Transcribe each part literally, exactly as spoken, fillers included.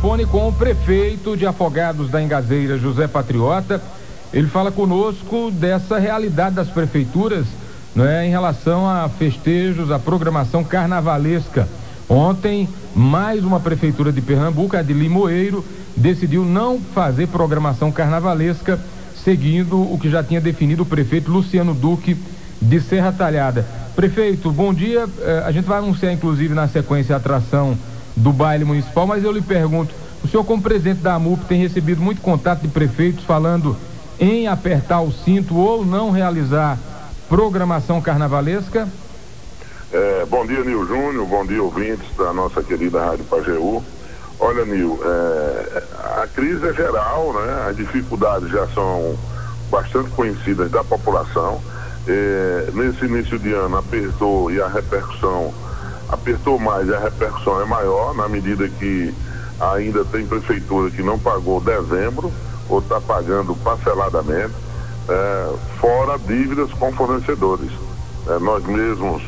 telefone com o prefeito de Afogados da Engazeira, José Patriota. Ele fala conosco dessa realidade das prefeituras, né, em relação a festejos, a programação carnavalesca. Ontem, mais uma prefeitura de Pernambuco, a de Limoeiro, decidiu não fazer programação carnavalesca, seguindo o que já tinha definido o prefeito Luciano Duque de Serra Talhada. Prefeito, bom dia. Eh, a gente vai anunciar, inclusive, na sequência, a atração do baile municipal, mas eu lhe pergunto, o senhor, como presidente da AMUP, tem recebido muito contato de prefeitos falando em apertar o cinto ou não realizar programação carnavalesca? É, bom dia, Nil Júnior, bom dia, ouvintes da nossa querida Rádio Pajeú. Olha, Nil, é, a crise é geral, né? As dificuldades já são bastante conhecidas da população. É, nesse início de ano apertou e a repercussão apertou mais e a repercussão é maior, na medida que ainda tem prefeitura que não pagou dezembro ou está pagando parceladamente, é, fora dívidas com fornecedores. É, nós mesmos,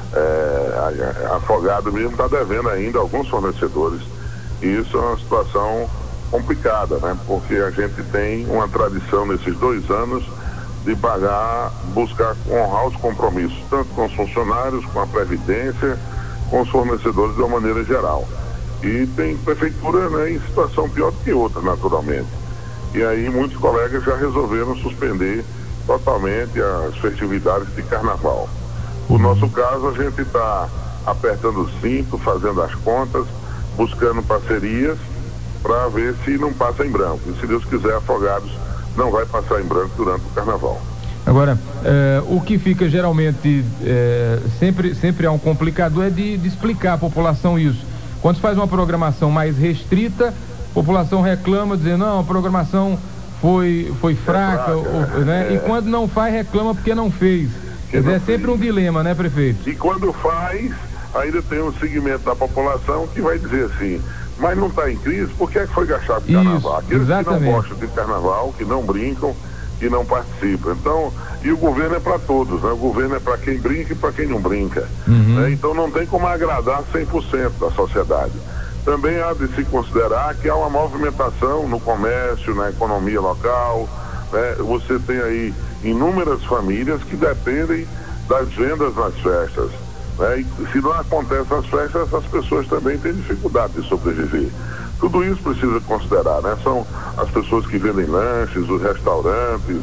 é, Afogado mesmo está devendo ainda alguns fornecedores. E isso é uma situação complicada, né? Porque a gente tem uma tradição nesses dois anos de pagar, buscar honrar os compromissos, tanto com os funcionários, com a Previdência, com os fornecedores de uma maneira geral. E tem prefeitura, né, em situação pior do que outra, naturalmente. E aí muitos colegas já resolveram suspender totalmente as festividades de carnaval. No nosso caso, a gente está apertando o cinto, fazendo as contas, buscando parcerias para ver se não passa em branco. E se Deus quiser, Afogados não vai passar em branco durante o carnaval. Agora, eh, o que fica geralmente, eh, sempre, sempre é um complicador, é de, de explicar à população isso. Quando se faz uma programação mais restrita, a população reclama, dizendo, não, a programação foi, foi fraca, é fraca ou, né? É. E quando não faz, reclama porque não fez. Quer dizer, é sempre um dilema, né, prefeito? E quando faz, ainda tem um segmento da população que vai dizer assim, mas não está em crise, por que é que foi gastado de carnaval? Aqueles exatamente. que não gostam de carnaval, que não brincam, que não participam. Então, e o governo é para todos, né? O governo é para quem brinca e para quem não brinca. Uhum. Né? Então não tem como agradar cem por cento da sociedade. Também há de se considerar que há uma movimentação no comércio, na economia local, né? Você tem aí inúmeras famílias que dependem das vendas nas festas. Né? E se não acontecem as festas, as pessoas também têm dificuldade de sobreviver. Tudo isso precisa considerar, né? São as pessoas que vendem lanches, os restaurantes,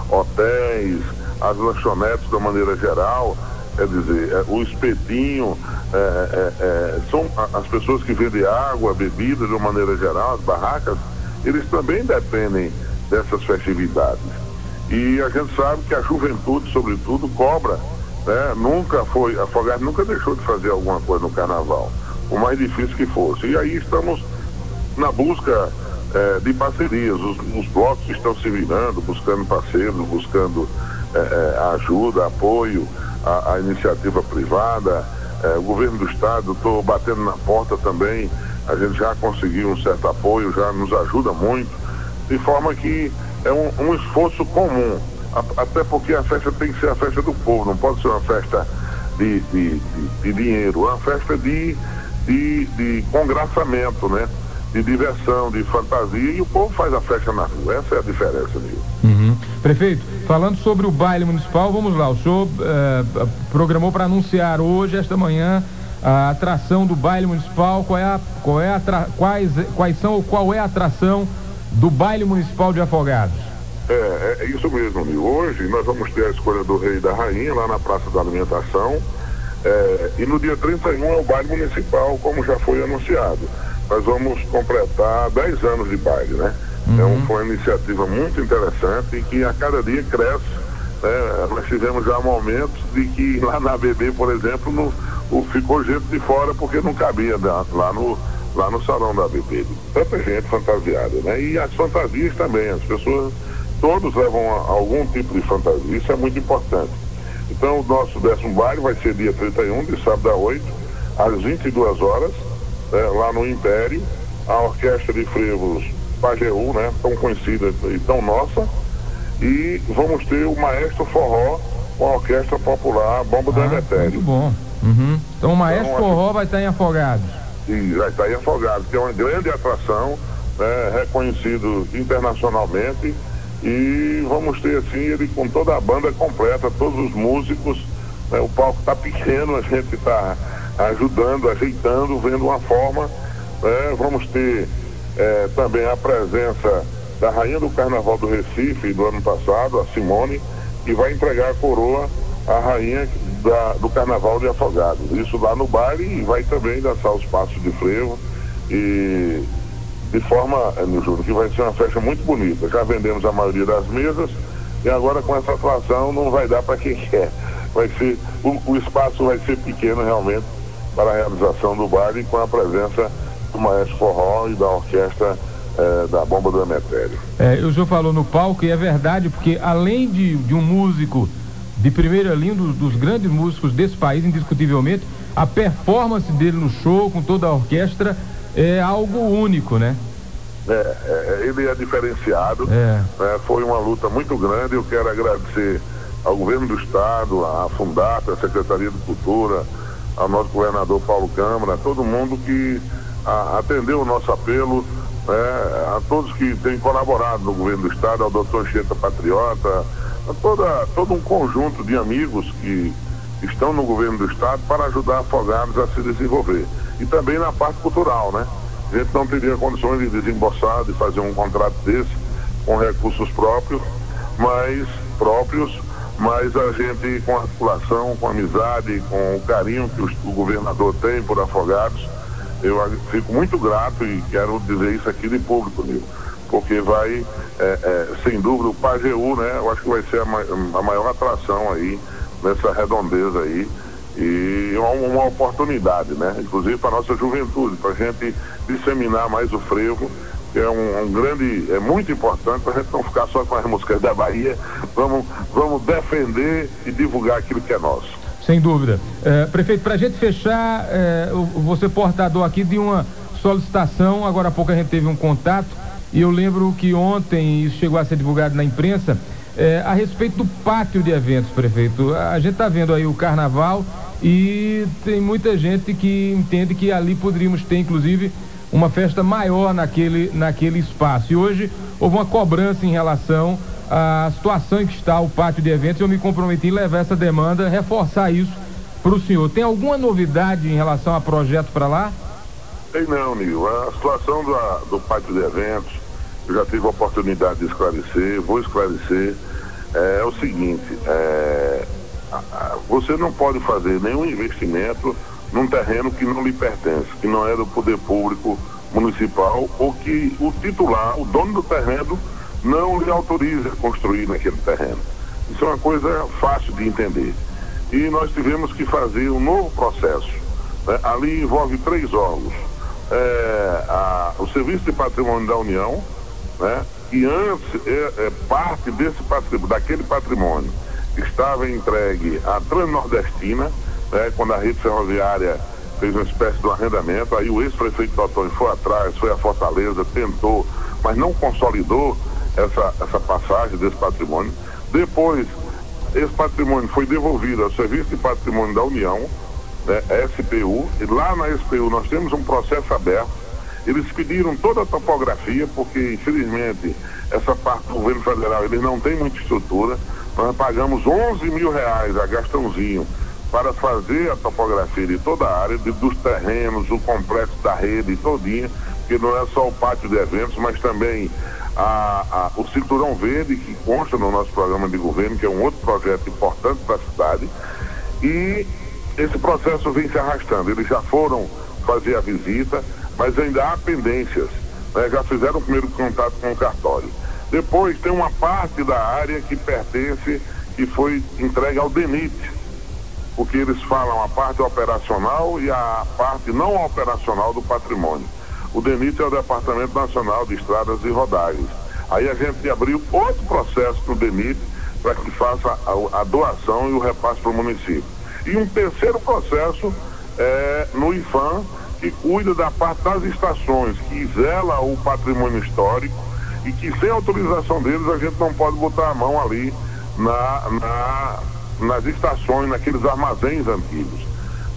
hotéis, as lanchonetes de uma maneira geral, quer dizer, é, o espetinho, é, é, é, são as pessoas que vendem água, bebida de uma maneira geral, as barracas, eles também dependem dessas festividades. E a gente sabe que a juventude, sobretudo, cobra, né? Nunca foi, Afogados nunca deixou de fazer alguma coisa no carnaval, o mais difícil que fosse. E aí estamos na busca eh, de parcerias, os, os blocos estão se virando, buscando parceiros, buscando eh, eh, ajuda, apoio à, à iniciativa privada, eh, o governo do estado, estou batendo na porta também, a gente já conseguiu um certo apoio, já nos ajuda muito, de forma que é um, um esforço comum, a, até porque a festa tem que ser a festa do povo, não pode ser uma festa de, de, de, de dinheiro, é uma festa de, de, de congraçamento, né? De diversão, de fantasia, e o povo faz a festa na rua. Essa é a diferença, Nil. Uhum. Prefeito, falando sobre o baile municipal, vamos lá, o senhor uh, programou para anunciar hoje, esta manhã, a atração do baile municipal. Qual é a, qual é a atra, quais, quais são ou qual é a atração do baile municipal de Afogados? É, é isso mesmo, Nil. Hoje nós vamos ter a escolha do Rei e da Rainha lá na Praça da Alimentação, é, e no dia trinta e um é o baile municipal, como já foi anunciado. Nós vamos completar dez anos de baile, né? Uhum. Então foi uma iniciativa muito interessante e que a cada dia cresce, né? Nós tivemos já momentos de que lá na A B B, por exemplo, no, o, ficou gente de fora porque não cabia da, lá, no, lá no salão da A B B. Tanta gente fantasiada, né? E as fantasias também, as pessoas, todos levam a, algum tipo de fantasia, isso é muito importante. Então o nosso décimo baile vai ser dia trinta e um, de sábado a oito, às vinte e duas horas. É, lá no Império, a Orquestra de Frevos Pajeú, né, tão conhecida e tão nossa, e vamos ter o Maestro Forró com a Orquestra Popular Bomba ah, do Emetério. Muito bom. Uhum. Então o Maestro então, Forró assim, vai estar em Afogados. e vai estar em Afogados, que é uma grande atração, né, reconhecido internacionalmente, e vamos ter assim ele com toda a banda completa, todos os músicos, né, o palco está pequeno, a gente está ajudando, ajeitando, vendo uma forma, né, vamos ter é, também a presença da rainha do Carnaval do Recife do ano passado, a Simone, que vai entregar a coroa à rainha da, do Carnaval de Afogados. Isso lá no baile, e vai também dançar os passos de frevo, e de forma, no Júlio, que vai ser uma festa muito bonita. Já vendemos a maioria das mesas, e agora com essa atração não vai dar para quem quer. Vai ser, o, o espaço vai ser pequeno realmente para a realização do baile, com a presença do Maestro Forró e da orquestra É, da Bomba do Emetério. É, o senhor falou no palco, e é verdade, porque além de, de um músico de primeira linha, dos, dos grandes músicos desse país, indiscutivelmente, a performance dele no show, com toda a orquestra, é algo único, né? É, é ele é diferenciado, é. É, foi uma luta muito grande. Eu quero agradecer ao governo do estado, à Fundap, à Secretaria de Cultura, ao nosso governador Paulo Câmara, a todo mundo que a, atendeu o nosso apelo. É, a todos que têm colaborado no governo do estado, ao doutor Anchieta Patriota, a toda, todo um conjunto de amigos que estão no governo do estado para ajudar Afogados a se desenvolver. E também na parte cultural, né? A gente não teria condições de desembolsar, de fazer um contrato desse com recursos próprios, mas próprios, mas a gente, com a articulação, com a amizade, com o carinho que o, o governador tem por Afogados, eu fico muito grato e quero dizer isso aqui de público, Nil, porque vai, é, é, sem dúvida, o Pajeú, né? Eu acho que vai ser a, ma a maior atração aí, nessa redondeza aí, e uma, uma oportunidade, né? Inclusive para a nossa juventude, para a gente disseminar mais o frevo, que é um, um grande, é muito importante, para a gente não ficar só com as músicas da Bahia. Vamos, vamos defender e divulgar aquilo que é nosso. Sem dúvida. É, prefeito, para a gente fechar, é, você portador aqui de uma solicitação, agora há pouco a gente teve um contato, e eu lembro que ontem isso chegou a ser divulgado na imprensa, é, a respeito do pátio de eventos, prefeito. A gente está vendo aí o carnaval, e tem muita gente que entende que ali poderíamos ter, inclusive, uma festa maior naquele, naquele espaço. E hoje houve uma cobrança em relação a situação em que está o pátio de eventos. Eu me comprometi em levar essa demanda, reforçar isso para o senhor. Tem alguma novidade em relação a projeto para lá? Tem não, Nil. A situação do, do pátio de eventos, eu já tive a oportunidade de esclarecer, vou esclarecer. É, é o seguinte, é, a, a, você não pode fazer nenhum investimento num terreno que não lhe pertence, que não é do poder público municipal, ou que o titular, o dono do terreno, não lhe autoriza a construir naquele terreno. Isso é uma coisa fácil de entender. E nós tivemos que fazer um novo processo, né? Ali envolve três órgãos. É, a, o Serviço de Patrimônio da União, né? Que antes é, é parte desse patrimônio, daquele patrimônio que estava entregue à Transnordestina, né? Quando a rede ferroviária fez uma espécie de um arrendamento, aí o ex-prefeito do Antônio foi atrás, foi a Fortaleza, tentou, mas não consolidou Essa, essa passagem desse patrimônio. Depois, esse patrimônio foi devolvido ao Serviço de Patrimônio da União, né, S P U, e lá na S P U nós temos um processo aberto. Eles pediram toda a topografia, porque infelizmente essa parte do governo federal, eles não tem muita estrutura. Nós pagamos onze mil reais a Gastãozinho para fazer a topografia de toda a área, de, dos terrenos, o complexo da rede todinha, que não é só o pátio de eventos, mas também A, a, o Cinturão Verde, que consta no nosso programa de governo, que é um outro projeto importante para a cidade, e esse processo vem se arrastando. Eles já foram fazer a visita, mas ainda há pendências, né? Já fizeram o primeiro contato com o cartório. Depois tem uma parte da área que pertence, que foi entregue ao DENIT, porque eles falam a parte operacional e a parte não operacional do patrimônio. O DENIT é o Departamento Nacional de Estradas e Rodagens. Aí a gente abriu outro processo no DENIT para que faça a, a doação e o repasse para o município. E um terceiro processo é no IFAM, que cuida da parte das estações, que zela o patrimônio histórico, e que sem autorização deles a gente não pode botar a mão ali na, na, nas estações, naqueles armazéns antigos.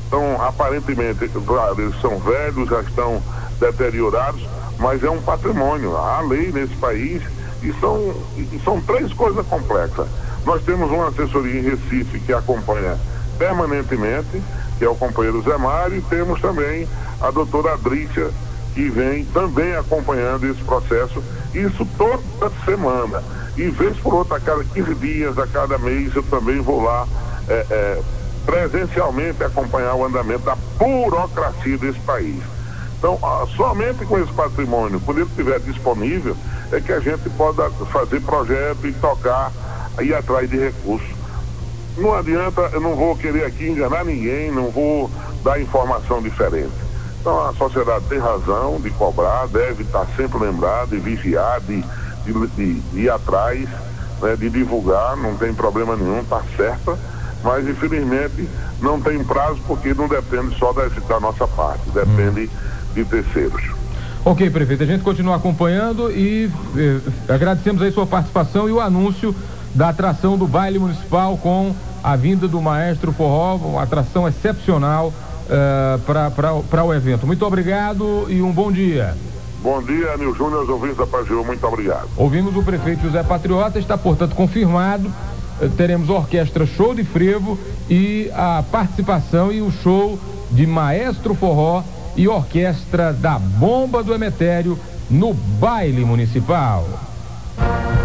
Então, aparentemente, claro, eles são velhos, já estão deteriorados, mas é um patrimônio. Há lei nesse país e são, e são três coisas complexas. Nós temos uma assessoria em Recife que acompanha permanentemente, que é o companheiro Zé Mário, e temos também a doutora Adrícia, que vem também acompanhando esse processo, isso toda semana. E vez por outra, a cada quinze dias, a cada mês, eu também vou lá é, é, presencialmente acompanhar o andamento da burocracia desse país. Então, somente com esse patrimônio, quando ele estiver disponível, é que a gente pode fazer projeto e tocar, ir atrás de recursos. Não adianta, eu não vou querer aqui enganar ninguém, não vou dar informação diferente. Então, a sociedade tem razão de cobrar, deve estar sempre lembrada, de vigiar, de, de, de, de ir atrás, né, de divulgar, não tem problema nenhum, está certa, mas infelizmente não tem prazo porque não depende só da, da nossa parte, depende hum. de terceiros. Ok, prefeito, a gente continua acompanhando e eh, agradecemos aí sua participação e o anúncio da atração do baile municipal com a vinda do Maestro Forró, uma atração excepcional uh, para o evento. Muito obrigado e um bom dia. Bom dia, Nil Júnior, os ouvintes da Pajéu, muito obrigado. Ouvimos o prefeito José Patriota, está portanto confirmado, uh, teremos orquestra Show de Frevo e a participação e o show de Maestro Forró e orquestra da Bomba do Emetério no baile municipal.